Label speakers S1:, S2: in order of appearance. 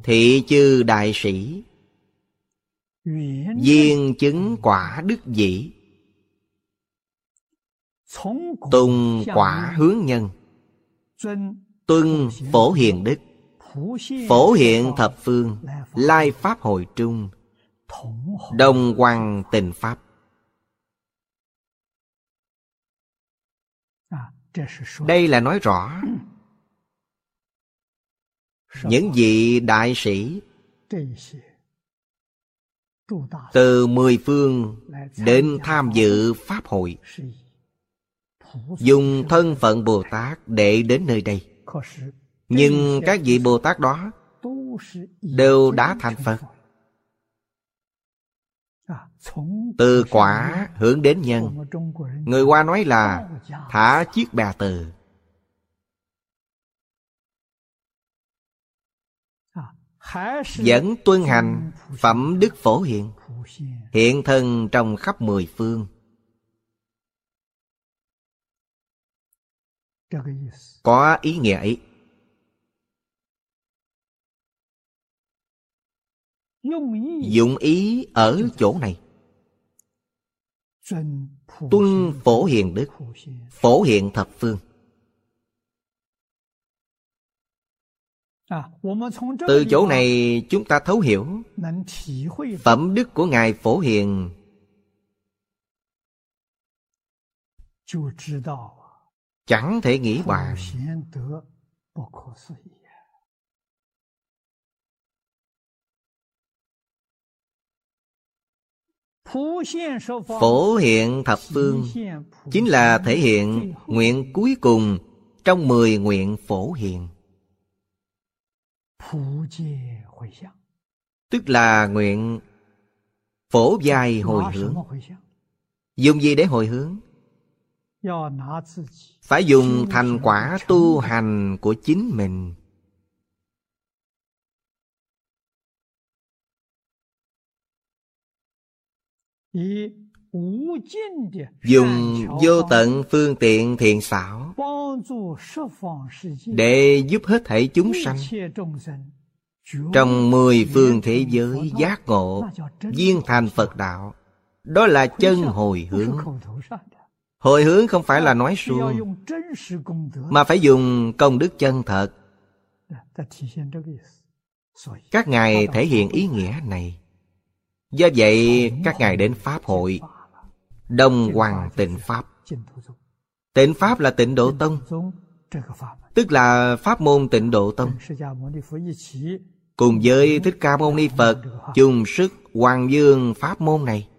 S1: thị chư đại sĩ, viên chứng quả đức dĩ, tùng quả hướng nhân, tuân phổ hiền đức, phổ hiện thập phương, lai pháp hội trung, đồng hoằng tịnh pháp. Đây là nói rõ những vị đại sĩ từ 10 phương đến tham dự pháp hội, dùng thân phận Bồ Tát để đến nơi đây. Nhưng các vị Bồ Tát đó đều đã thành Phật. Từ quả hướng đến nhân. Người Hoa nói là thả chiếc bè từ. Vẫn tuân hành phẩm đức phổ hiện, hiện thân trong khắp 10 phương. Có ý nghĩa ấy. Dụng ý ở chỗ này. Tuân phổ hiền đức, phổ hiện thập phương. Từ chỗ này chúng ta thấu hiểu phẩm đức của Ngài Phổ Hiền, chẳng thể nghĩ bàn. Phổ hiện thập phương chính là thể hiện nguyện cuối cùng trong 10 nguyện phổ hiền. Tức là nguyện phổ giai hồi hướng. Dùng gì để hồi hướng? Phải dùng thành quả tu hành của chính mình. Dùng vô tận phương tiện thiện xảo để giúp hết thảy chúng sanh trong 10 phương thế giới giác ngộ, viên thành Phật đạo. Đó là chân hồi hướng. Hồi hướng không phải là nói suông, mà phải dùng công đức chân thật. Các ngài thể hiện ý nghĩa này. Do vậy các ngài đến Pháp hội đồng hoằng tịnh Pháp. Tịnh Pháp là Tịnh Độ Tông, tức là pháp môn Tịnh Độ Tông. Cùng với Thích Ca Mâu Ni Phật chung sức hoằng dương pháp môn này.